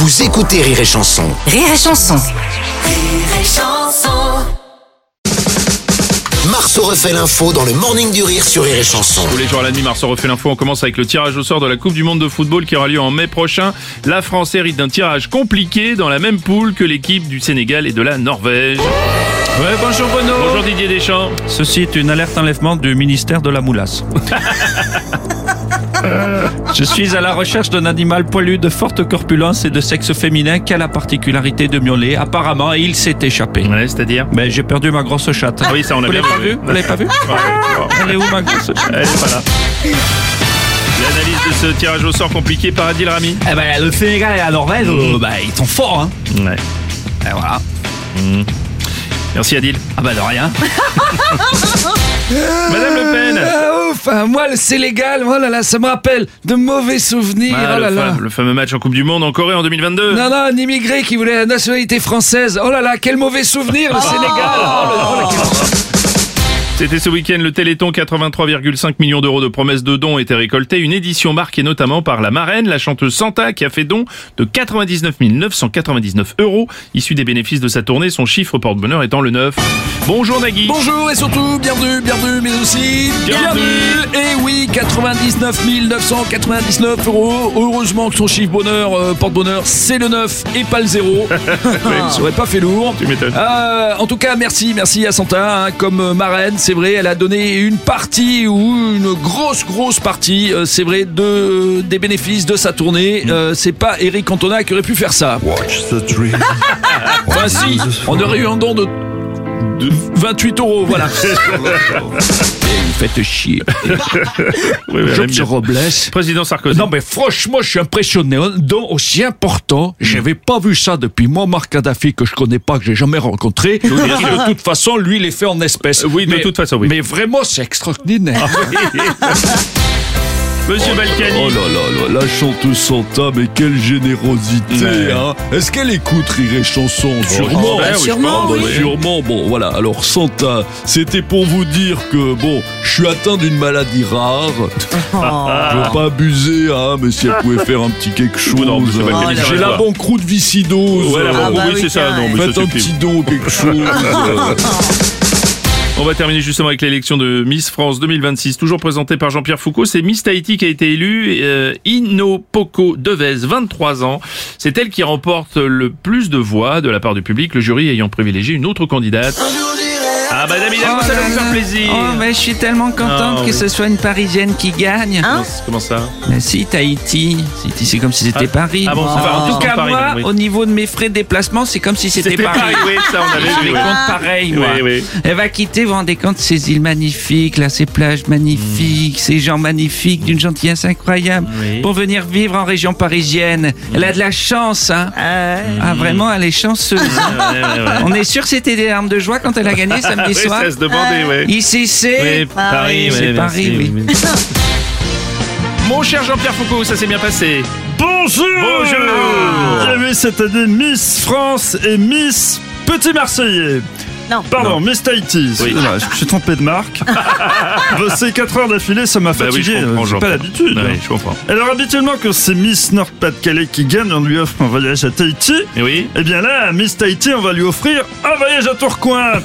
Vous écoutez Rire et Chanson. Rire et Chanson. Rire et Chanson. Marceau refait l'info dans le Morning du Rire sur Rire et Chanson. Tous les jours à la nuit, Marceau refait l'info. On commence avec le tirage au sort de la Coupe du Monde de football qui aura lieu en mai prochain. La France hérite d'un tirage compliqué dans la même poule que l'équipe du Sénégal et de la Norvège. Ouais, bonjour Bruno. Bonjour Didier Deschamps. Ceci est une alerte enlèvement du ministère de la Moulasse. Je suis à la recherche d'un animal poilu de forte corpulence et de sexe féminin qui a la particularité de miauler. Apparemment, il s'est échappé. Ouais, c'est-à-dire Mais j'ai perdu ma grosse chatte. Ah oui, ça on a Vous bien l'avez pas vu? Vous l'avez pas vu? Elle est où ma grosse chatte? Elle est pas là. L'analyse de ce tirage au sort compliqué par Adil Rami. Eh ben, le Sénégal et la Norvège, ils sont forts, hein. Ouais. Et voilà. Merci Adil. Ah bah de rien. Madame Le Pen. Enfin, moi, le Sénégal, oh là là, ça me rappelle de mauvais souvenirs. Ah, oh là là. le fameux match en Coupe du Monde en Corée en 2022. Non, un immigré qui voulait la nationalité française. Oh là là, quel mauvais souvenir, le Sénégal. Oh là là, C'était ce week-end, le Téléthon, 83,5 millions d'euros de promesses de dons étaient récoltés. Une édition marquée notamment par la marraine, la chanteuse Santa, qui a fait don de 99 999 euros. Issu des bénéfices de sa tournée, son chiffre porte-bonheur étant le 9. Bonjour Nagui. Bonjour et surtout, bienvenue, mais aussi Bienvenue. Et oui, 99 999 euros. Heureusement que son chiffre bonheur, porte-bonheur, c'est le 9 et pas le 0. Ça aurait pas fait lourd. Tu m'étonnes. En tout cas, merci à Santa, hein, comme marraine. C'est vrai, elle a donné une partie ou une grosse partie, c'est vrai, des bénéfices de sa tournée. C'est pas Eric Cantona qui aurait pu faire ça. Enfin si, on aurait eu un don de 28 euros, voilà. Faites chier. Oui, elle aime bien. Robles. Président Sarkozy. Non mais franchement, je suis impressionné. Un don aussi important, j'avais pas vu ça depuis Muammar Kadhafi que je connais pas, que j'ai jamais rencontré. Et de toute façon, lui, il est fait en espèces. Oui, de toute façon, oui. Mais vraiment, c'est extraordinaire. Monsieur Balkany. Oh là là, la chanteuse Santa, mais quelle générosité, Ouais. hein. Est-ce qu'elle écoute Rire et Chanson? Sûrement. bah, oui, sûrement, je pense, oui. Sûrement. Bon, voilà. Alors, Santa, c'était pour vous dire que, bon, je suis atteint d'une maladie rare. Je veux pas abuser, hein, mais si elle pouvait faire un petit quelque chose. Non, monsieur Balkany, ça J'ai va la pas. banqueroute viscidose. Ouais, Ah bah oui, oui, c'est ça. tiens, Non, mais Faites ça un suffit. petit don, quelque chose. On va terminer justement avec l'élection de Miss France 2026, toujours présentée par Jean-Pierre Foucault. C'est Miss Tahiti qui a été élue, Inopoko Devez, 23 ans. C'est elle qui remporte le plus de voix de la part du public, le jury ayant privilégié une autre candidate. Ah, Madame Hidalgo, ça va vous faire plaisir. Oh, mais je suis tellement contente Ah, que oui. ce soit une Parisienne qui gagne. Comment ça? Mais si, Tahiti, c'est comme si c'était Paris. Ah bon, ça va, En tout cas, Paris, moi, oui. au niveau de mes frais de déplacement, c'est comme si c'était Paris. Oui, ça on avait Je vu. les oui. compte pareil, moi. Oui, oui. Elle va quitter, vous vous rendez compte, ces îles magnifiques, là, ces plages magnifiques, ces gens magnifiques, d'une gentillesse incroyable, Oui. pour venir vivre en région parisienne. Elle a de la chance, hein. Ah, vraiment, elle est chanceuse. hein. Ouais. On est sûr que c'était des larmes de joie quand elle a gagné samedi Oui, soir. ça se demandait, ouais. Ici, c'est... Oui, Paris, C'est ouais, Paris, merci, oui. Mon cher Jean-Pierre Foucault, ça s'est bien passé. Bonjour. Il y avait cette année Miss France et Miss Petit Marseillais. Non. Pardon, Miss Tahiti. Oui. Voilà, je me suis trompé de marque. Bosser 4 heures d'affilée, ça m'a Bah oui, fatigué. je comprends, C'est Jean-Pierre. pas l'habitude. Oui, je comprends. Alors habituellement, quand c'est Miss Nord-Pas-de-Calais qui gagne, on lui offre un voyage à Tahiti. Et oui. Eh bien là, à Miss Tahiti, on va lui offrir un voyage à Tourcoing.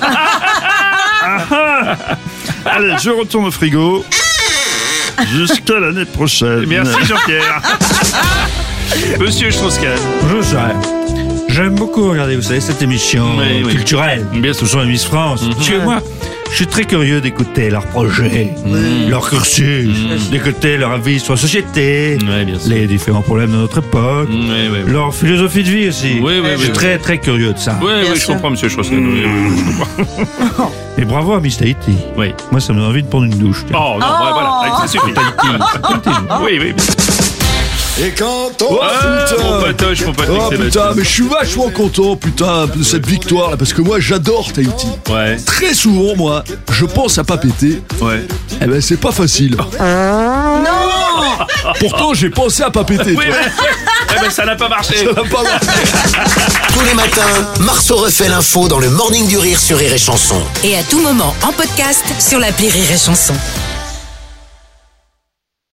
Allez, je retourne au frigo. Jusqu'à l'année prochaine. Merci Jean-Pierre. Monsieur Strauss-Kahn. Bonjour, j'aime beaucoup regarder, vous savez, cette émission Oui. culturelle. Bien Ce sont les Miss France. Parce que moi, je suis très curieux d'écouter leurs projets, leur cursus, d'écouter leur avis sur la société, Ouais, bien sûr. les différents problèmes de notre époque, Oui. leur philosophie de vie aussi. Oui, je suis très curieux de ça. Oui, je comprends, monsieur Strauss-Kahn. Oui, je comprends. Et bravo à Miss Tahiti. Oui. Moi, ça me donne envie de prendre une douche. tiens. Oh non, voilà, ça suffit. Oui. Et quand on... Mon patoche, mon Patrick Oh Sébastien. putain, mais je suis vachement content, putain, de cette victoire là, parce que moi j'adore Tahiti. Ouais. Très souvent, moi, je pense à pas péter. Ouais. Eh ben, c'est pas facile. Non. Pourtant, j'ai pensé à pas péter. Oui, toi. Eh ben, ça n'a pas marché. Ça va pas marcher. Tous les matins, Marceau refait l'info dans le Morning du Rire sur Rire et Chanson. Et à tout moment en podcast sur l'appli Rire et Chanson.